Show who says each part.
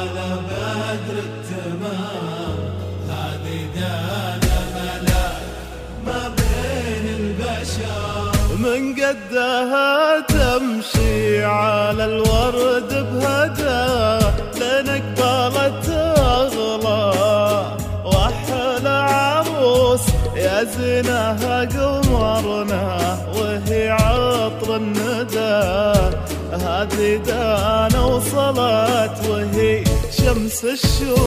Speaker 1: على بدر التمام، هذه دانا ملاك ما بين البشر. من قدها تمشي على الورد بهدى، لين قبلت أغلى وأحلى عروس يا زينها قمرنا وهي عطر الندى. هذه دانا وصلت وهي شمس الشوق.